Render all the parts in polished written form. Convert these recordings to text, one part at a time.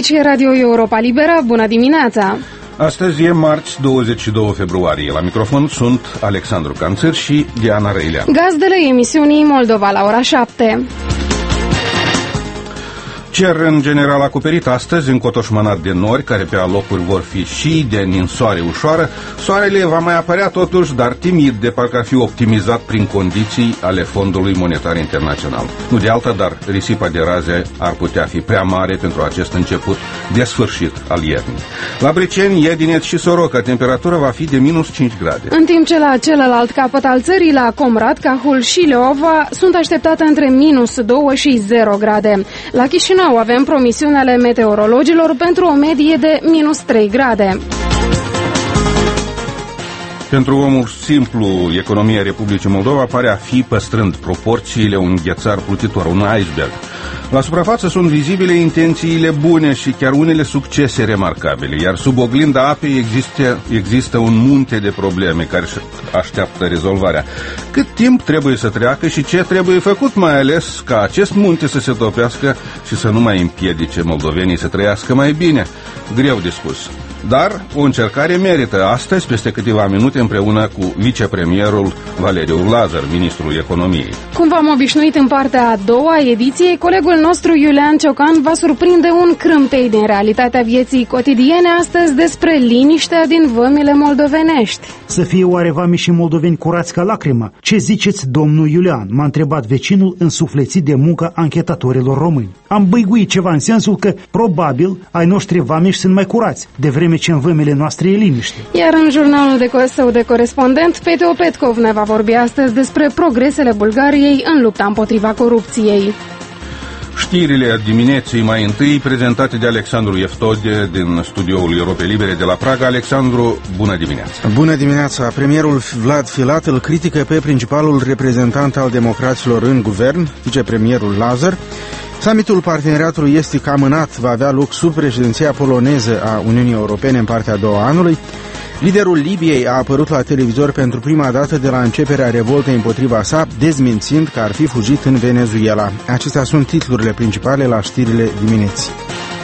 Aici e Radio Europa Liberă, bună dimineața! Astăzi e marți 22 februarie. La microfon sunt Alexandru Canțăr și Diana Răilean. Gazdele emisiunii Moldova la ora 7. Cer în general acoperit astăzi, încotoșmănat de nori, care pe alocuri vor fi și de ninsoare ușoară. Soarele va mai apărea totuși, dar timid, de parcă ar fi optimizat prin condiții ale Fondului Monetar Internațional. Nu de alta, dar risipa de raze ar putea fi prea mare pentru acest început de sfârșit al iernii. La Briceni, Edinet și Soroca, temperatura va fi de minus 5 grade. În timp ce la celălalt capăt al țării, la Comrat, Cahul și Leova, sunt așteptate între minus 2 și 0 grade. La Chișinău avem promisiunile meteorologilor pentru o medie de minus 3 grade. Pentru omul simplu, economia Republicii Moldova pare a fi, păstrând proporțiile, un ghețar plutitor, un iceberg. La suprafață sunt vizibile intențiile bune și chiar unele succese remarcabile, iar sub oglinda apei există un munte de probleme care așteaptă rezolvarea. Cât timp trebuie să treacă și ce trebuie făcut, mai ales ca acest munte să se topească și să nu mai împiedice moldovenii să trăiască mai bine? Greu de spus. Dar o încercare merită astăzi, peste câteva minute, împreună cu vicepremierul Valeriu Lazar, ministrul economiei. Cum v-am obișnuit în partea a doua ediției, colegul nostru Iulian Ciocan va surprinde un crâmpei din realitatea vieții cotidiene astăzi despre liniștea din vămile moldovenești. Să fie oare vamii și moldoveni curați ca lacrimă? Ce ziceți, domnul Iulian? M-a întrebat vecinul însuflețit de muncă anchetatorilor români. Am băiguit ceva în sensul că, probabil, ai noștri vameși sunt mai curați, de vreme ce în vămile noastre e liniște. Iar în jurnalul său de corespondent, Peteo Petkov ne va vorbi astăzi despre progresele Bulgariei în lupta împotriva corupției. Știrile dimineții mai întâi, prezentate de Alexandru Eftode din studioul Europei Libere de la Praga. Alexandru, bună dimineața! Bună dimineața! Premierul Vlad Filat îl critică pe principalul reprezentant al democraților în guvern, vicepremierul Lazar. Summitul Parteneriatului Estic amânat va avea loc sub președinția poloneză a Uniunii Europene în partea a doua anului. Liderul Libiei a apărut la televizor pentru prima dată de la începerea revoltei împotriva sa, dezmințind că ar fi fugit în Venezuela. Acestea sunt titlurile principale la știrile dimineții.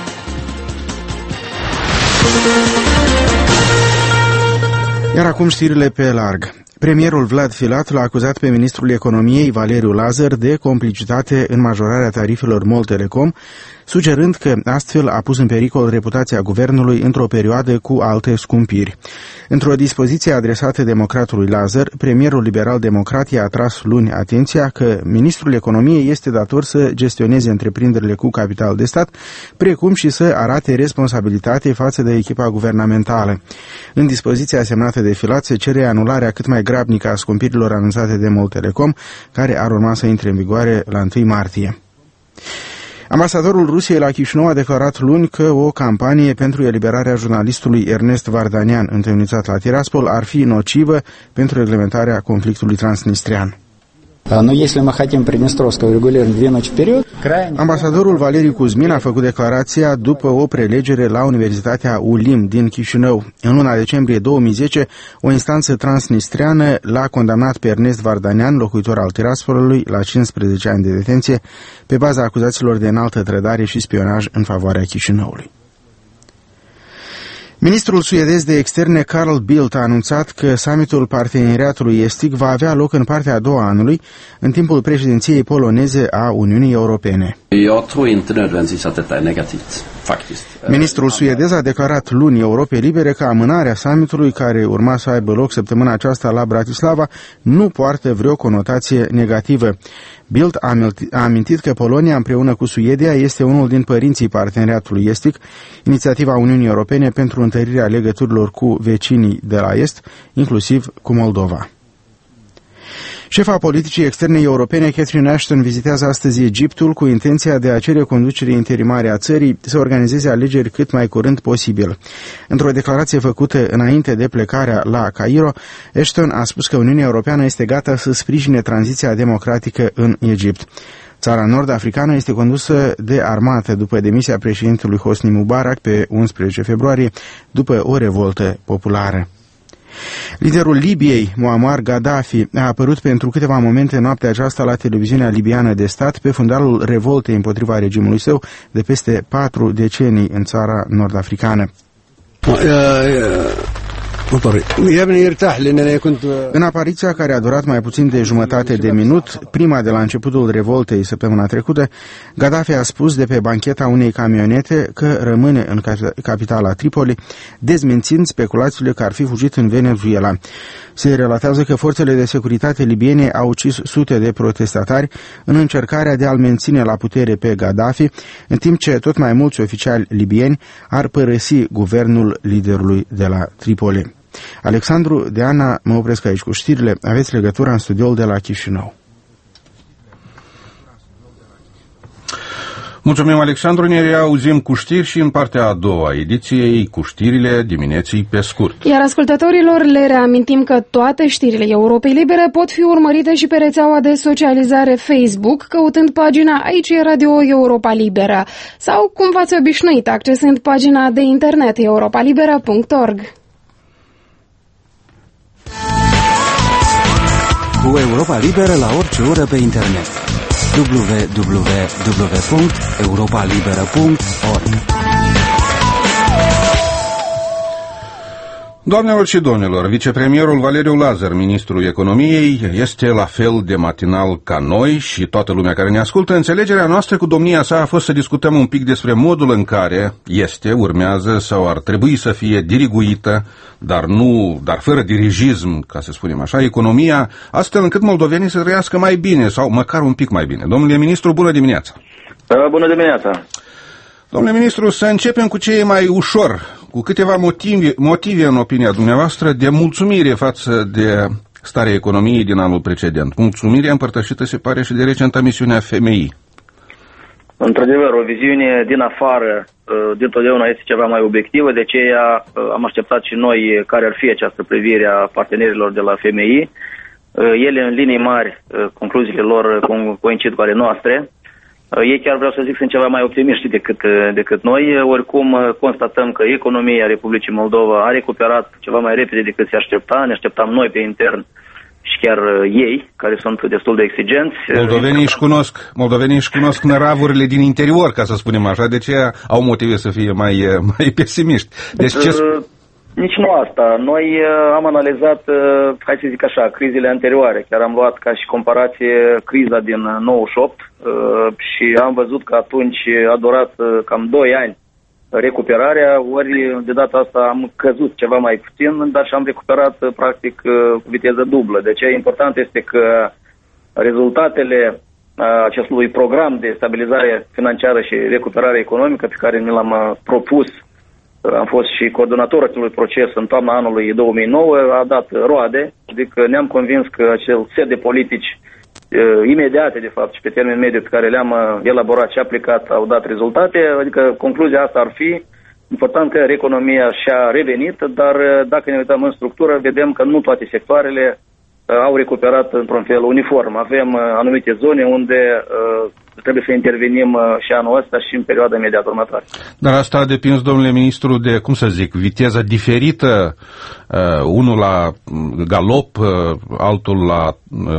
Iar acum știrile pe larg. Premierul Vlad Filat l-a acuzat pe ministrul economiei Valeriu Lazar de complicitate în majorarea tarifelor Mol Telecom, sugerând că astfel a pus în pericol reputația guvernului într-o perioadă cu alte scumpiri. Într-o dispoziție adresată democratului Lazar, premierul liberal-democrat i-a atras luni atenția că ministrul economiei este dator să gestioneze întreprinderile cu capital de stat, precum și să arate responsabilitate față de echipa guvernamentală. În dispoziția semnată de Filat se cere anularea cât mai grabnică a scumpirilor anunțate de Mol Telecom, care ar urma să intre în vigoare la 1 martie. Ambasadorul Rusiei la Chișinău a declarat luni că o campanie pentru eliberarea jurnalistului Ernest Vardanian, întemnițat la Tiraspol, ar fi nocivă pentru reglementarea conflictului transnistrian. Ambasadorul Valeriu Cuzmin a făcut declarația după o prelegere la Universitatea ULIM din Chișinău. În luna decembrie 2010, o instanță transnistriană l-a condamnat pe Ernest Vardanian, locuitor al Tiraspolului, la 15 ani de detenție, pe baza acuzațiilor de înaltă trădare și spionaj în favoarea Chișinăului. Ministrul suedez de externe Carl Bildt a anunțat că summitul Parteneriatului Estic va avea loc în partea a doua anului, în timpul președinției poloneze a Uniunii Europene. Ministrul suedez a declarat luni Europei Libere că amânarea summitului, care urma să aibă loc săptămâna aceasta la Bratislava, nu poartă vreo conotație negativă. Bildt a amintit că Polonia, împreună cu Suedia, este unul din părinții Parteneriatului Estic, inițiativa Uniunii Europene pentru întărirea legăturilor cu vecinii de la Est, inclusiv cu Moldova. Șefa politicii externe europene, Catherine Ashton, vizitează astăzi Egiptul cu intenția de a cere conducerii interimare a țării să organizeze alegeri cât mai curând posibil. Într-o declarație făcută înainte de plecarea la Cairo, Ashton a spus că Uniunea Europeană este gata să sprijine tranziția democratică în Egipt. Țara nord-africană este condusă de armată după demisia președintelui Hosni Mubarak pe 11 februarie, după o revoltă populară. Liderul Libiei, Muammar Gaddafi, a apărut pentru câteva momente noaptea aceasta la televiziunea libiană de stat pe fundalul revoltei împotriva regimului său de peste 4 decenii în țara nord-africană. În apariția care a durat mai puțin de jumătate de minut, prima de la începutul revoltei săptămâna trecută, Gaddafi a spus de pe bancheta unei camionete că rămâne în capitala Tripoli, dezmințind speculațiile că ar fi fugit în Venezuela. Se relatează că forțele de securitate libiene au ucis sute de protestatari în încercarea de a-l menține la putere pe Gaddafi, în timp ce tot mai mulți oficiali libieni ar părăsi guvernul liderului de la Tripoli. Alexandru, Deana, mă opresc aici cu știrile. Aveți legătura în studioul de la Chișinău. Mulțumim, Alexandru. Ne reauzim cu știri și în partea a doua ediției cu știrile dimineții pe scurt. Iar ascultătorilor le reamintim că toate știrile Europei Libere pot fi urmărite și pe rețeaua de socializare Facebook, căutând pagina Aici e Radio Europa Liberă, sau, cum v-ați obișnuit, accesând pagina de internet europalibera.org. Cu Europa Liberă la orice oră pe internet. www.europalibera.org. Doamnelor și domnilor, vicepremierul Valeriu Lazar, ministrul economiei, este la fel de matinal ca noi și toată lumea care ne ascultă. Înțelegerea noastră cu domnia sa a fost să discutăm un pic despre modul în care urmează sau ar trebui să fie diriguită, dar fără dirigism, ca să spunem așa, economia, astfel încât moldovenii să trăiască mai bine sau măcar un pic mai bine. Domnule ministru, bună dimineața! Bună dimineața! Domnule ministru, să începem cu ce e mai ușor, cu câteva motive în opinia dumneavoastră de mulțumire față de starea economiei din anul precedent. Mulțumirea împărtășită, se pare, și de recenta misiunea FMI. Într-adevăr, o viziune din afară dintotdeauna este ceva mai obiectivă, de aceea am așteptat și noi care ar fi această privire a partenerilor de la FMI. Ele, în linii mari, concluziile lor coincid cu ale noastre. Ei, chiar vreau să zic, sunt ceva mai optimiști decât noi. Oricum, constatăm că economia Republicii Moldova a recuperat ceva mai repede decât se aștepta. Ne așteptam noi pe intern și chiar ei, care sunt destul de exigenți. Moldovenii își cunosc năravurile din interior, ca să spunem așa, de aceea au motive să fie mai pesimiști. Deci Nici nu asta. Noi am analizat, hai să zic așa, crizele anterioare. Chiar am luat ca și comparație criza din 98 și am văzut că atunci a durat cam 2 ani recuperarea, ori de data asta am căzut ceva mai puțin, dar și am recuperat practic cu viteză dublă. Deci important este că rezultatele acestui program de stabilizare financiară și recuperare economică pe care ne l-am propus, am fost și coordonator acelui proces în toamna anului 2009, a dat roade, adică ne-am convins că acel set de politici imediate, de fapt, și pe termen mediu pe care le-am elaborat și aplicat au dat rezultate, adică concluzia asta ar fi important că economia și-a revenit, dar dacă ne uităm în structură, vedem că nu toate sectoarele au recuperat într-un fel uniform. Avem anumite zone unde trebuie să intervenim și anul ăsta și în perioada imediat următoare. Dar asta a depins, domnule ministru, de, viteza diferită, unul la galop, altul la,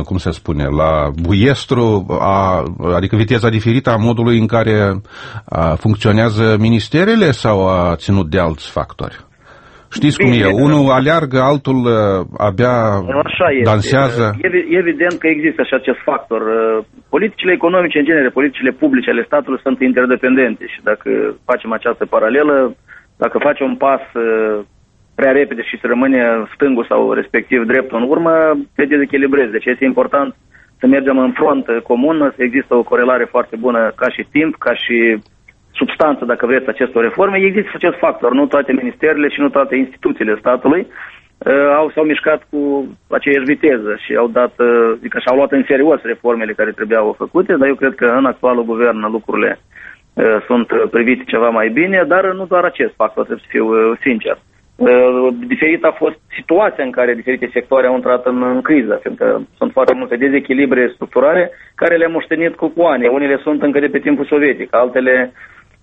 la buiestru, adică viteza diferită a modului în care funcționează ministerele sau a ținut de alți factori? Știți cum e, unul aleargă, altul abia dansează. Evident că există și acest factor. Politicile economice, în genere, politicile publice ale statului sunt interdependente și dacă facem această paralelă, dacă facem un pas prea repede și să rămâne stângul sau respectiv dreptul în urmă, te dezechilibrezi. Deci este important să mergem în front comun, să există o corelare foarte bună ca și timp, ca și substanță, dacă vreți, acestor reforme. Există acest factor. Nu toate ministerele și nu toate instituțiile statului s-au mișcat cu aceeași viteză și și-au luat în serios reformele care trebuiau făcute, dar eu cred că în actualul guvern lucrurile sunt privite ceva mai bine, dar nu doar acest factor, trebuie să fiu sincer. Diferit a fost situația în care diferite sectoare au intrat în criză, pentru că sunt foarte multe dezechilibre structurale care le-am moștenit cu ani. Unele sunt încă de pe timpul sovietic, altele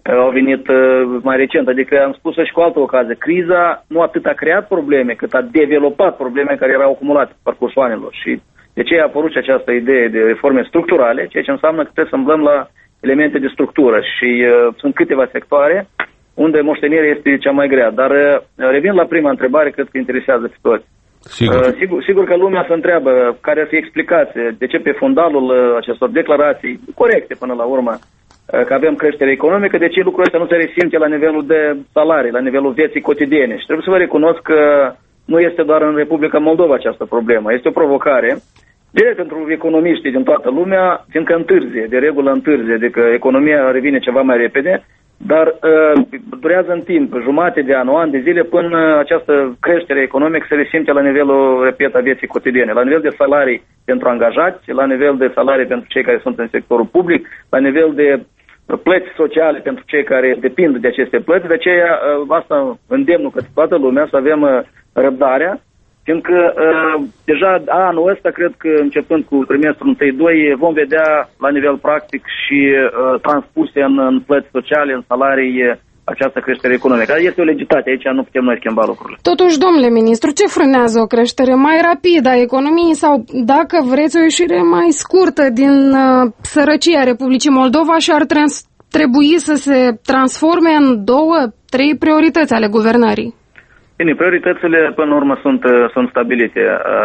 au venit mai recent. Adică am spus-o și cu altă ocazie. Criza nu atât a creat probleme, cât a developat probleme care erau acumulate pe parcursul anilor. Și de ce a apărut și această idee de reforme structurale, ceea ce înseamnă că trebuie să îmblăm la elemente de structură. Și sunt câteva sectoare unde moștenirea este cea mai grea. Dar revin la prima întrebare, cred că interesează pe toți. Sigur că lumea se întreabă care ar fi explicație, de ce pe fundalul acestor declarații corecte până la urmă, că avem creștere economică, de ce lucrul ăsta nu se resimte la nivelul de salarii, la nivelul vieții cotidiene. Și trebuie să vă recunosc că nu este doar în Republica Moldova această problemă. Este o provocare direct pentru economiștii din toată lumea, fiindcă întârzie, de regulă întârzie, adică economia revine ceva mai repede, dar durează în timp, jumate de an, un an de zile, până această creștere economică se resimte la nivelul, repet, a vieții cotidiene, la nivel de salarii pentru angajați, la nivel de salarii pentru cei care sunt în sectorul public, la nivel de plăți sociale pentru cei care depind de aceste plăți. De aceea, asta îndemnul către toată lumea să avem răbdarea, fiindcă deja anul ăsta, cred că începând cu trimestrul 1-2, vom vedea la nivel practic și transpuse în plăți sociale, în salarii, această creștere economică. Este o legitate, aici nu putem noi schimba lucrurile. Totuși, domnule ministru, ce frânează o creștere mai rapidă a economiei sau, dacă vreți, o ieșire mai scurtă din sărăcia Republicii Moldova și ar trebui să se transforme în 2-3 priorități ale guvernării? Bine, prioritățile până în urmă sunt stabilite.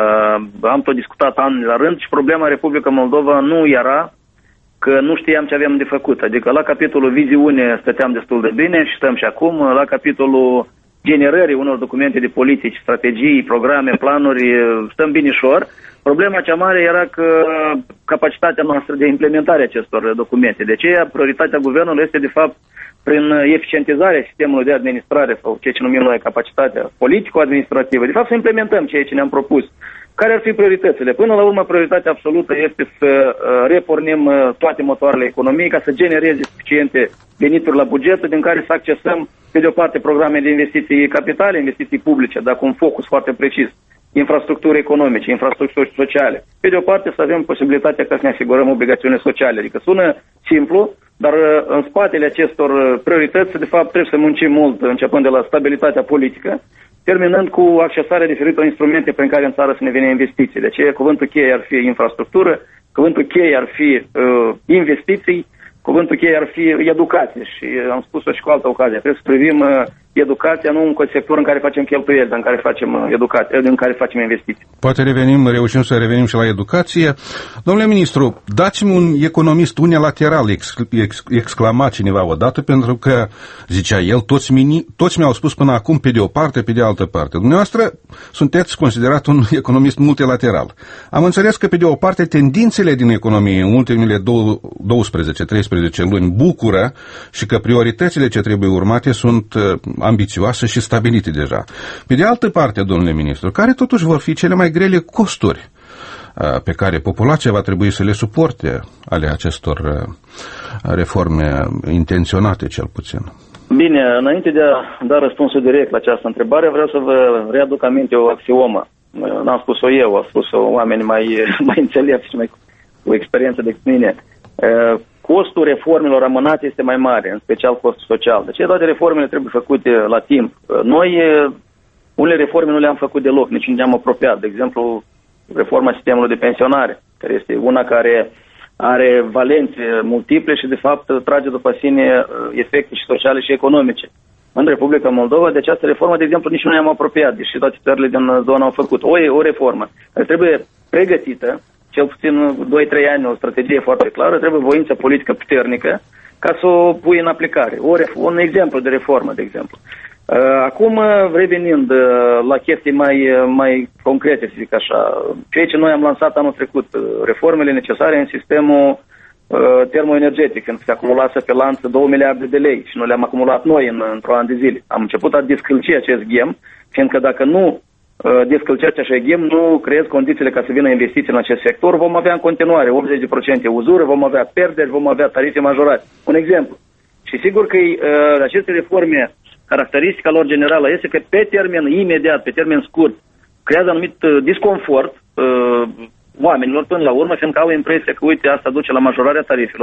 Am tot discutat ani la rând și problema Republica Moldova nu era că nu știam ce aveam de făcut. Adică la capitolul viziune stăteam destul de bine și stăm și acum. La capitolul generării unor documente de politici, strategii, programe, planuri, stăm binișor. Problema cea mare era că capacitatea noastră de implementare acestor documente. De aceea, prioritatea guvernului este, de fapt, prin eficientizarea sistemului de administrare sau ceea ce numim noi capacitatea politico-administrativă, de fapt să implementăm ceea ce ne-am propus. Care ar fi prioritățile? Până la urmă, prioritatea absolută este să repornim toate motoarele economiei ca să genereze suficiente venituri la buget din care să accesăm, pe de o parte, programe de investiții capitale, investiții publice, dar cu un focus foarte precis, infrastructuri economice, infrastructuri sociale. Pe de o parte, să avem posibilitatea ca să ne asigurăm obligațiune sociale. Adică sună simplu, dar în spatele acestor priorități, de fapt, trebuie să muncim mult, începând de la stabilitatea politică, terminând cu accesarea diferitor instrumente prin care în țară să ne vină investiții. De aceea, cuvântul cheie ar fi infrastructură, cuvântul cheie ar fi investiții, cuvântul cheie ar fi educație. Și am spus-o și cu altă ocazie. Trebuie să privim educația nu în sector în care facem cheltuieli, dar în care facem educație, în care facem investiții. Poate reușim să revenim și la educație. Domnule ministru, dați-mi un economist unilateral, exclama cineva odată, pentru că, zicea el, toți mi-au spus până acum pe de o parte, pe de altă parte. Dumneavoastră sunteți considerat un economist multilateral. Am înțeles că pe de o parte tendințele din economie în ultimele 12-13 luni bucură și că prioritățile ce trebuie urmate sunt ambițioase și stabilite deja. Pe de altă parte, domnule ministru, care totuși vor fi cele mai grele costuri pe care populația va trebui să le suporte ale acestor reforme intenționate, cel puțin? Bine, înainte de a da răspunsul direct la această întrebare, vreau să vă readuc aminte o axiomă. N-am spus-o eu, au spus-o oameni mai înțelepți și mai cu experiență decât mine. Costul reformelor amânate este mai mare, în special costul social. Deci toate reformele trebuie făcute la timp. Noi unele reforme nu le-am făcut deloc, nici nu ne-am apropiat. De exemplu, reforma sistemului de pensionare, care este una care are valențe multiple și de fapt trage după sine efecte și sociale și economice. În Republica Moldova, de această reformă, de exemplu, nici nu ne-am apropiat, deși toate țările din zona au făcut. O reformă care trebuie pregătită, cel puțin 2-3 ani, o strategie foarte clară, trebuie voință politică puternică ca să o pui în aplicare. Un exemplu de reformă, de exemplu. Acum, revenind la chestii mai concrete, să zic așa, ceea ce noi am lansat anul trecut, reformele necesare în sistemul termoenergetic, când se acumulase pe lanț 2 miliarde de lei și nu le-am acumulat noi într-o an de zile. Am început a descălci acest ghem, fiindcă dacă nu descălceați așa ghem, nu creez condițiile ca să vină investiții în acest sector, vom avea în continuare 80% uzură, vom avea pierderi, vom avea tarife majorate. Un exemplu. Și sigur că aceste reforme, caracteristica lor generală este că pe termen imediat, pe termen scurt, creează anumit disconfort oamenilor până la urmă, fiindcă au impresia că, uite, asta duce la majorarea tarifelor și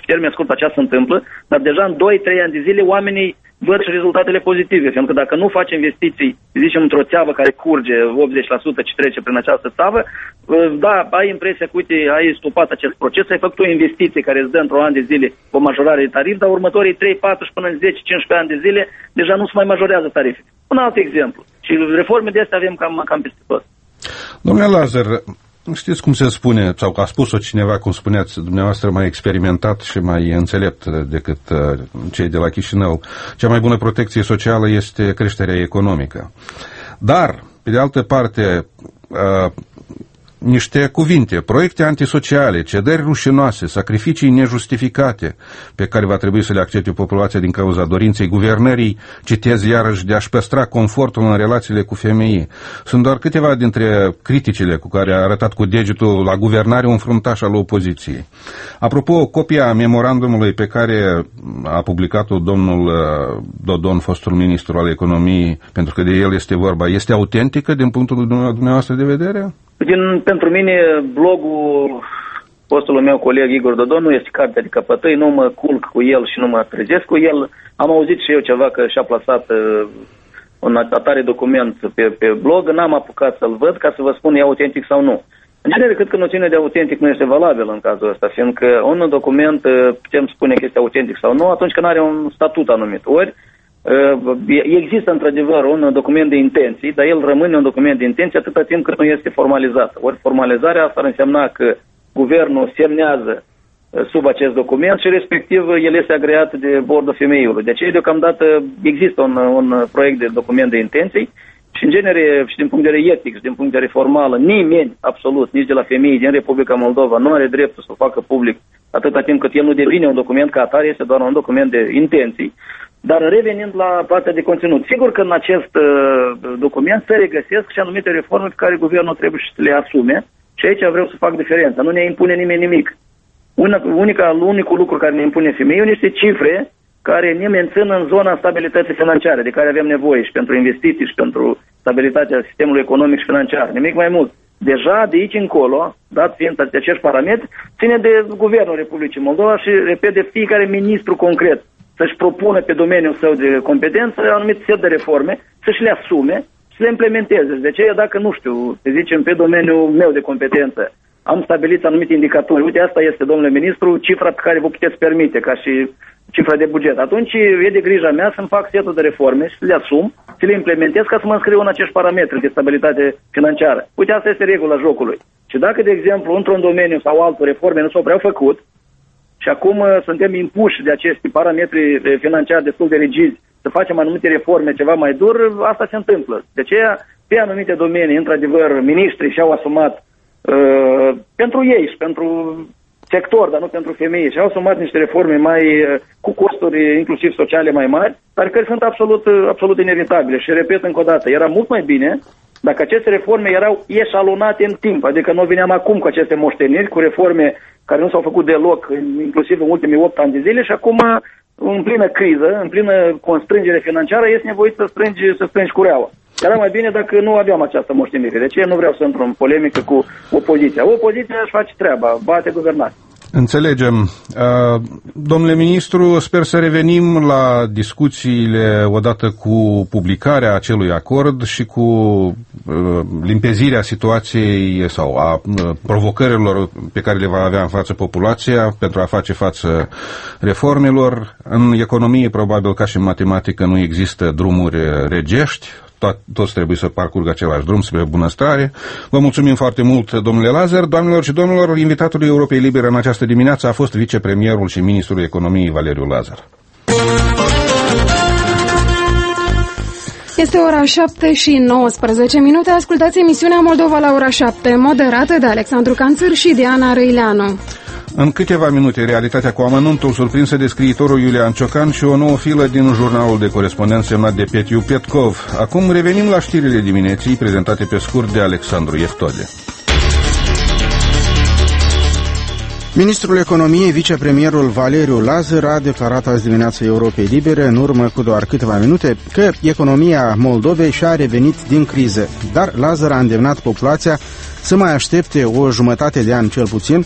termen scurt așa se întâmplă, dar deja în 2-3 ani de zile oamenii văd și rezultatele pozitive, pentru că dacă nu faci investiții, zicem, într-o țeavă care curge 80% ce trece prin această țeavă, da, ai impresia că, uite, ai stopat acest proces, ai făcut o investiție care îți dă într-un an de zile o majorare de tarif, dar următorii 3-4 și până în 10-15 ani de zile deja nu se mai majorează tarife. Un alt exemplu. Și reforme de astea avem cam peste tot. Domnule Lazar, știți cum se spune, sau că a spus-o cineva, cum spuneați, dumneavoastră mai experimentat și mai înțelept decât cei de la Chișinău, cea mai bună protecție socială este creșterea economică. Dar, pe de altă parte, niște cuvinte, proiecte antisociale, cedări rușinoase, sacrificii nejustificate pe care va trebui să le accepte populația din cauza dorinței guvernării, citez iarăși, de a-și păstra confortul în relațiile cu femeii. Sunt doar câteva dintre criticile cu care a arătat cu degetul la guvernare un fruntaș al opoziției. Apropo, copia memorandumului pe care a publicat-o domnul Dodon, fostul ministru al economiei, pentru că de el este vorba, este autentică din punctul dumneavoastră de vedere? Pentru mine, blogul fostului meu coleg Igor Dodon nu este cartea de căpătăi, nu mă culc cu el și nu mă trezesc cu el. Am auzit și eu ceva că și-a plasat un atare document pe blog, n-am apucat să-l văd ca să vă spun e autentic sau nu. În genere, cred că noțiunea de autentic nu este valabilă în cazul ăsta, fiindcă un document putem spune că este autentic sau nu atunci când are un statut anumit. Ori există într-adevăr un document de intenții, dar el rămâne un document de intenții atâta timp cât nu este formalizat. Ori formalizarea asta ar însemna că guvernul semnează sub acest document și respectiv el este agreat de bordul femeiului. De aceea deocamdată există un proiect de document de intenții și în genere și din punct de vedere etic și din punct de vedere formal nimeni absolut, nici de la femei din Republica Moldova nu are dreptul să o facă public atâta timp cât el nu devine un document ca atare, este doar un document de intenții. Dar revenind la partea de conținut, sigur că în acest document se regăsesc și anumite reforme pe care guvernul trebuie să le asume și aici vreau să fac diferența. Nu ne impune nimeni nimic. Unicul lucru care ne impune femeiul niște cifre care ne mențin în zona stabilității financiare de care avem nevoie și pentru investiții și pentru stabilitatea sistemului economic și financiar. Nimic mai mult. Deja de aici încolo, dat fiind acești parametri, ține de Guvernul Republicii Moldova și, repet, de fiecare ministru concret să-și propună pe domeniul său de competență anumite set de reforme, să-și le asume și să le implementeze. De aceea, dacă, nu știu, să zicem, pe domeniul meu de competență, am stabilit anumite indicatori. Uite, asta este, domnule ministru, cifra pe care vă puteți permite, ca și cifra de buget. Atunci e de grija mea să-mi fac setul de reforme și să le asum, să le implementez ca să mă înscriu în acești parametri de stabilitate financiară. Uite, asta este regula jocului. Și dacă, de exemplu, într-un domeniu sau altul reforme nu s-au prea făcut, și acum suntem impuși de aceste parametri financiari destul de rigizi să facem anumite reforme ceva mai dur, asta se întâmplă. De aceea, pe anumite domenii, într-adevăr, miniștrii și-au asumat pentru ei și pentru sector, dar nu pentru femei, și-au asumat niște reforme mai cu costuri inclusiv sociale mai mari, dar care sunt absolut inevitabile. Și repet încă o dată, era mult mai bine dacă aceste reforme erau eșalonate în timp, adică nu veneam acum cu aceste moșteniri, cu reforme care nu s-au făcut deloc, inclusiv în ultimii 8 ani de zile și acum, în plină criză, în plină constrângere financiară, este nevoit să strângi cureaua. Era mai bine dacă nu aveam această moștenire. De ce nu vreau să intru în polemică cu opoziția? Opoziția își face treaba, bate guvernare. Înțelegem. Domnule ministru, sper să revenim la discuțiile odată cu publicarea acelui acord și cu limpezirea situației sau a provocărilor pe care le va avea în față populația pentru a face față reformelor. În economie, probabil ca și în matematică, nu există drumuri regești. Toți trebuie să parcurgă același drum spre bunăstare. Vă mulțumim foarte mult, domnule Lazar. Doamnelor și domnilor, invitatul Europei Libere în această dimineață a fost vicepremierul și ministrul economiei Valeriu Lazar. Este ora 7:19. Ascultați emisiunea Moldova la ora 7, moderată de Alexandru Canțâr și Diana Răileanu. În câteva minute, realitatea cu amănuntul surprinsă de scriitorul Iulian Ciocan și o nouă filă din jurnalul de corespondență semnat de Petiu Petkov. Acum revenim la știrile dimineții, prezentate pe scurt de Alexandru Ieftode. Ministrul Economiei, vicepremierul Valeriu Lazar, a declarat azi dimineața Europei Libere, în urmă cu doar câteva minute, că economia Moldovei și-a revenit din criză. Dar Lazar a îndemnat populația să mai aștepte o jumătate de an cel puțin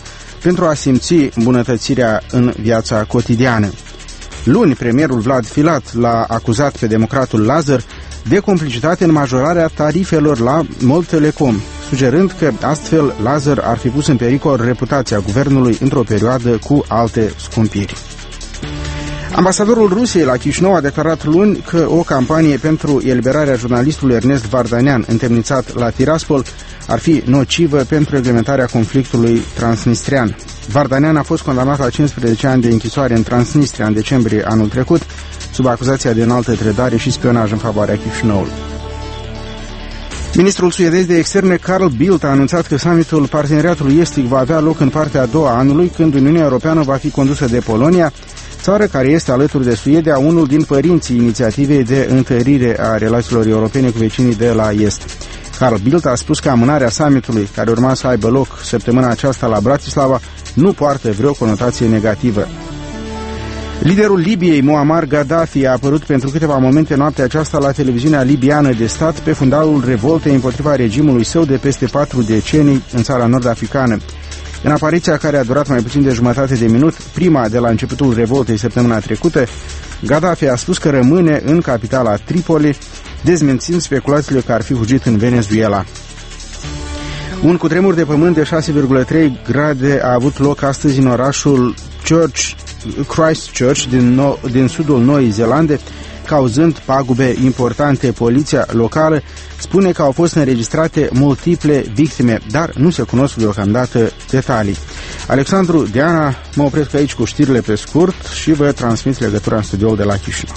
pentru a simți îmbunătățirea în viața cotidiană. Luni, premierul Vlad Filat l-a acuzat pe democratul Lazar de complicitate în majorarea tarifelor la Mol Telecom, sugerând că astfel Lazar ar fi pus în pericol reputația guvernului într-o perioadă cu alte scumpiri. Ambasadorul Rusiei la Chișinău a declarat luni că o campanie pentru eliberarea jurnalistului Ernest Vardanyan, întemnițat la Tiraspol, ar fi nocivă pentru reglementarea conflictului transnistrian. Vardanyan a fost condamnat la 15 ani de închisoare în Transnistria în decembrie anul trecut, sub acuzația de înaltă trădare și spionaj în favoarea Chișinăului. Ministrul suedez de externe Carl Bildt a anunțat că summitul Parteneriatului Estic va avea loc în partea a doua anului, când Uniunea Europeană va fi condusă de Polonia, țară care este alături de Suedia unul din părinții inițiativei de întărire a relațiilor europene cu vecinii de la Est. Carl Bildt a spus că amânarea summitului, care urma să aibă loc săptămâna aceasta la Bratislava, nu poartă vreo conotație negativă. Liderul Libiei, Muammar Gaddafi, a apărut pentru câteva momente noaptea aceasta la televiziunea libiană de stat pe fundalul revoltei împotriva regimului său de peste 4 decenii în țara nord-africană. În apariția care a durat mai puțin de jumătate de minut, prima de la începutul revoltei săptămâna trecută, Gaddafi a spus că rămâne în capitala Tripoli, dezmințind speculațiile că ar fi fugit în Venezuela. Un cutremur de pământ de 6,3 grade a avut loc astăzi în orașul Christchurch din sudul Noii Zeelande, cauzând pagube importante. Poliția locală spune că au fost înregistrate multiple victime, dar nu se cunosc deocamdată detalii. Alexandru Deana, mă opresc aici cu știrile pe scurt și vă transmit legătura în studioul de la Chișinău.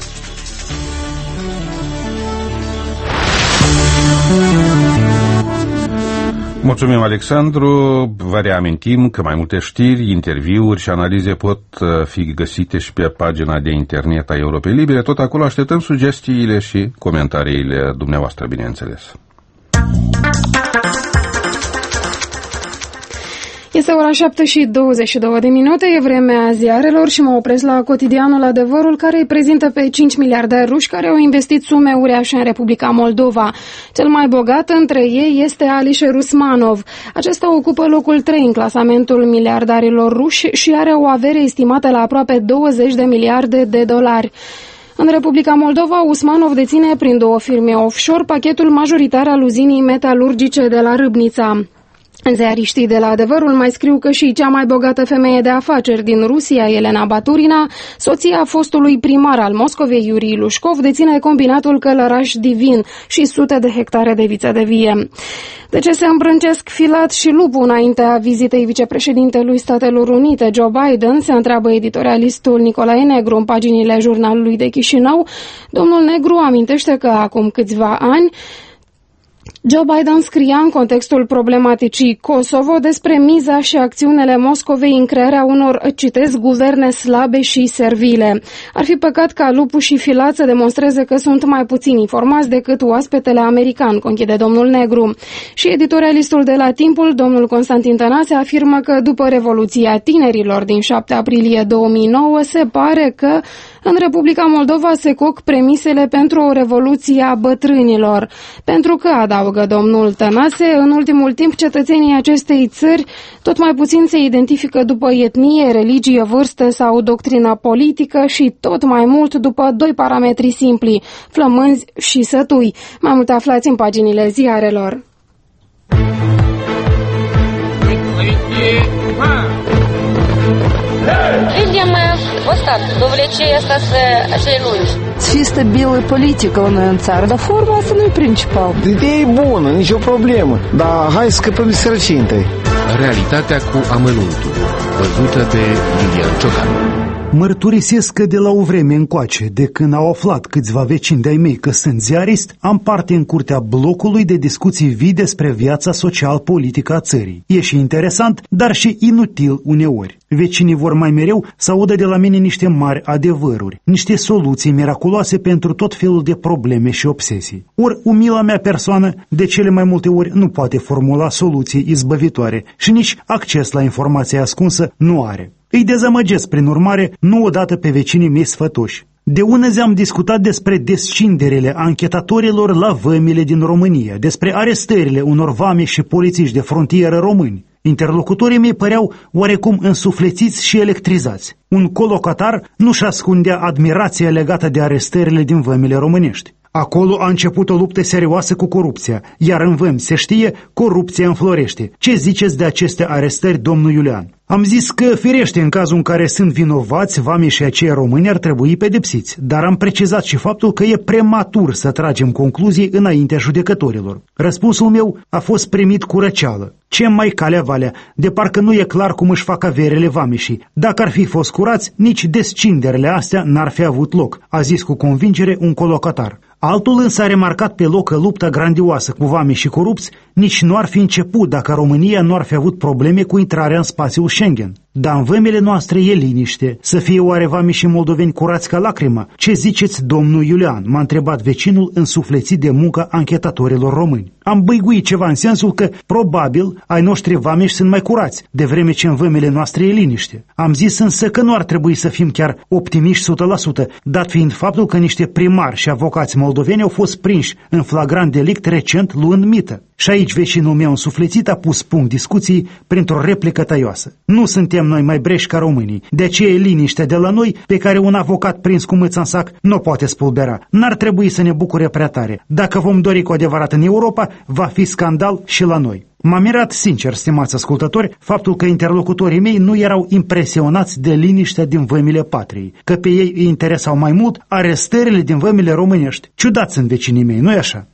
Mulțumim, Alexandru. Vă reamintim că mai multe știri, interviuri și analize pot fi găsite și pe pagina de internet a Europei Libere. Tot acolo așteptăm sugestiile și comentariile dumneavoastră, bineînțeles. Este ora 7:22, e vremea ziarelor și mă opresc la cotidianul Adevărul, care îi prezintă pe 5 miliardari ruși care au investit sume uriașe în Republica Moldova. Cel mai bogat între ei este Alisher Usmanov. Acesta ocupă locul 3 în clasamentul miliardarilor ruși și are o avere estimată la aproape 20 de miliarde de dolari. În Republica Moldova, Usmanov deține prin 2 firme offshore pachetul majoritar al uzinii metalurgice de la Râbnița. Ziariștii de la Adevărul mai scriu că și cea mai bogată femeie de afaceri din Rusia, Elena Baturina, soția fostului primar al Moscovei, Yuri Ilushkov, deține combinatul Călăraș Divin și sute de hectare de viță de vie. De ce se îmbrâncesc Filat și lupul înaintea vizitei vicepreședintelui Statelor Unite, Joe Biden, se întreabă editorialistul Nicolae Negru în paginile Jurnalului de Chișinău. Domnul Negru amintește că acum câțiva ani Joe Biden scria în contextul problematicii Kosovo despre miza și acțiunile Moscovei în crearea unor, citez, guverne slabe și servile. Ar fi păcat ca lupul și Filat să demonstreze că sunt mai puțin informați decât oaspetele american, conchide domnul Negru. Și editorialistul de la Timpul, domnul Constantin Tănase, afirmă că după Revoluția Tinerilor din 7 aprilie 2009 se pare că în Republica Moldova se coc premisele pentru o revoluție a bătrânilor. Pentru că, adaugă domnul Tănase, în ultimul timp cetățenii acestei țări tot mai puțin se identifică după etnie, religie, vârstă sau doctrină politică și tot mai mult după 2 parametri simpli, flămânzi și sătui. Mai multe aflați în paginile ziarelor. Видимо, вот так, довлечение остаться celui. Чисто белая политика у нас țară, dar forma asta nu e principal. Ideea e bună, nicio problemă, dar hai să scăpăm de sărăcie întâi. Realitatea cu amănuntul, văzută de Lilian Ciocan. Mărturisesc că de la o vreme încoace, de când au aflat câțiva vecini de-ai mei că sunt ziarist, am parte în curtea blocului de discuții vii despre viața social-politică a țării. E și interesant, dar și inutil uneori. Vecinii vor mai mereu să audă de la mine niște mari adevăruri, niște soluții miraculoase pentru tot felul de probleme și obsesii. Ori umila mea persoană de cele mai multe ori nu poate formula soluții izbăvitoare și nici acces la informația ascunsă nu are. Îi dezamăgesc, prin urmare, nu odată pe vecinii mei sfătoși. De ună zi am discutat despre descinderele anchetatorilor la vămile din România, despre arestările unor vame și polițiști de frontieră români. Interlocutorii mei păreau oarecum însuflețiți și electrizați. Un colocatar nu-și ascundea admirația legată de arestările din vămile românești. Acolo a început o luptă serioasă cu corupția, iar în vămi se știe, corupția înflorește. Ce ziceți de aceste arestări, domnul Iulian? Am zis că, firește, în cazul în care sunt vinovați, vamii și acei români ar trebui pedepsiți, dar am precizat și faptul că e prematur să tragem concluzii înaintea judecătorilor. Răspunsul meu a fost primit cu răceală. Ce mai calea valea, de parcă nu e clar cum își fac averile vamișii. Dacă ar fi fost curați, nici descinderile astea n-ar fi avut loc, a zis cu convingere un colocatar. Altul însă a remarcat pe loc că lupta grandioasă cu vamii și corupți nici nu ar fi început dacă România nu ar fi avut probleme cu intrarea în spațiul Schengen. Dar în vămile noastre e liniște. Să fie oare vamii și moldoveni curați ca lacrimă? Ce ziceți, domnul Iulian? M-a întrebat vecinul însuflețit de munca anchetatorilor români. Am băiguit ceva în sensul că, probabil, ai noștri vameși sunt mai curați, de vreme ce în vămile noastre e liniște. Am zis însă că nu ar trebui să fim chiar optimiști 100%, dat fiind faptul că niște primari și avocați moldoveni au fost prinși în flagrant delict recent luând mită. Și aici vecinul meu însuflețit a pus punct discuții printr-o replică tăioasă. Nu suntem noi mai breși ca românii, de aceea e liniște de la noi pe care un avocat prins cu mâța în sac nu poate spulbera. N-ar trebui să ne bucure prea tare. Dacă vom dori cu adevărat în Europa, va fi scandal și la noi. M-a mirat sincer, stimați ascultători, faptul că interlocutorii mei nu erau impresionați de liniștea din vămile patriei, că pe ei îi interesau mai mult arestările din vămile românești. Ciudați sunt vecinii mei, nu-i așa?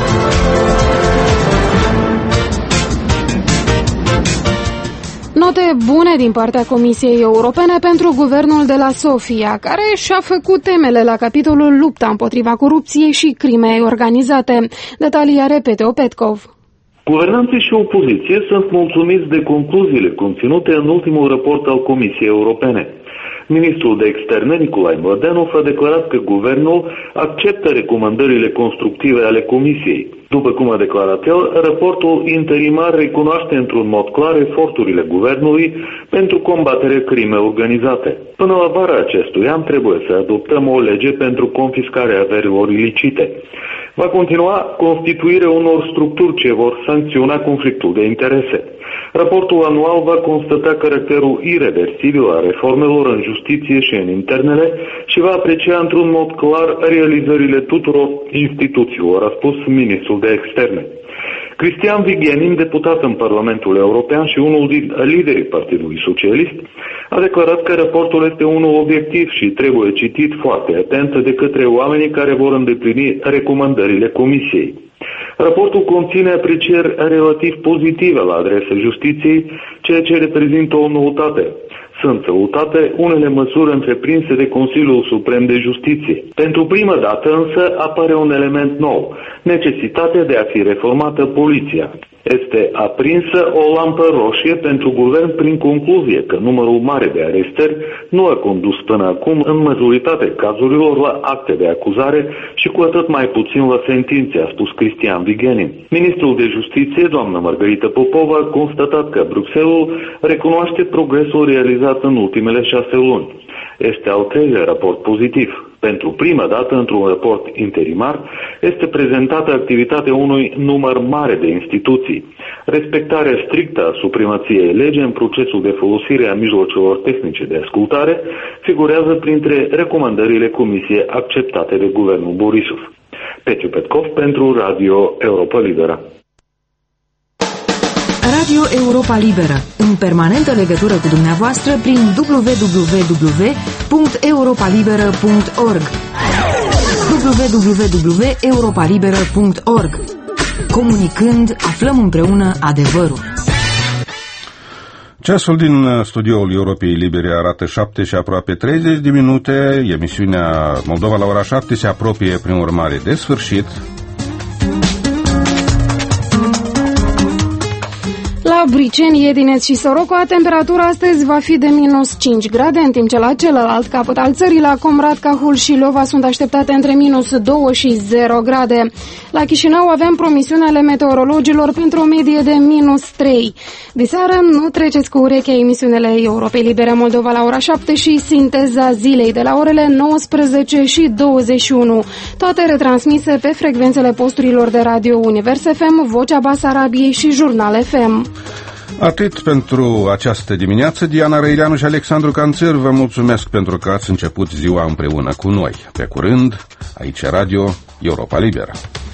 Note bune din partea Comisiei Europene pentru guvernul de la Sofia, care și-a făcut temele la capitolul lupta împotriva corupției și crimei organizate. Detalii are Peteo Petkov. Guvernanții și opoziție sunt mulțumiți de concluziile conținute în ultimul raport al Comisiei Europene. Ministrul de Externe, Nicolae Mladenov, a declarat că guvernul acceptă recomandările constructive ale Comisiei. După cum a declarat el, raportul interimar recunoaște într-un mod clar eforturile guvernului pentru combaterea crimei organizate. Până la vara acestui an trebuie să adoptăm o lege pentru confiscarea averilor ilicite. Va continua constituirea unor structuri ce vor sancționa conflictul de interese. Raportul anual va constata caracterul ireversibil a reformelor în justiție și în internele și va aprecia într-un mod clar realizările tuturor instituțiilor, a spus ministrul de Externe. Cristian Vigenin, deputat în Parlamentul European și unul din liderii Partidului Socialist, a declarat că raportul este unul obiectiv și trebuie citit foarte atent de către oamenii care vor îndeplini recomandările Comisiei. Raportul conține aprecieri relativ pozitive la adresa justiției, ceea ce reprezintă o noutate. Sunt salutate unele măsuri întreprinse de Consiliul Suprem de Justiție. Pentru prima dată însă apare un element nou, necesitatea de a fi reformată poliția. Este aprinsă o lampă roșie pentru guvern prin concluzie că numărul mare de arestări nu a condus până acum în majoritatea cazurilor la acte de acuzare și cu atât mai puțin la sentințe, a spus Cristian Vigenin. Ministrul de Justiție, doamna Margarita Popova, a constatat că Bruxelles recunoaște progresul realizat în ultimele 6 luni. Este al treilea raport pozitiv. Pentru prima dată, într-un raport interimar, este prezentată activitatea unui număr mare de instituții. Respectarea strictă a supremației legii în procesul de folosire a mijloacelor tehnice de ascultare figurează printre recomandările Comisiei acceptate de guvernul Borisov. Peteo Petkov pentru Radio Europa Liberă. Radio Europa Liberă, în permanentă legătură cu dumneavoastră prin www.europalibera.org www.europalibera.org. Comunicând, aflăm împreună adevărul. Ceasul din studioul Europei Libere arată 7 și aproape 30 de minute. Emisiunea Moldova la ora 7 se apropie prin urmare de sfârșit. La Briceni, Edineț și Sorocoa, temperatura astăzi va fi de minus 5 grade, în timp ce la celălalt capăt al țării, la Comrat, Cahul și Lova, sunt așteptate între minus 2 și 0 grade. La Chișinău avem promisiunile meteorologilor pentru o medie de minus 3. Diseară nu treceți cu urechea emisiunile Europei Libere Moldova la ora 7 și Sinteza Zilei de la orele 19 și 21. Toate retransmise pe frecvențele posturilor de radio Univers FM, Vocea Basarabiei și Jurnal FM. Atât pentru această dimineață. Diana Răileanu și Alexandru Canțăr vă mulțumesc pentru că ați început ziua împreună cu noi. Pe curând, aici Radio Europa Liberă.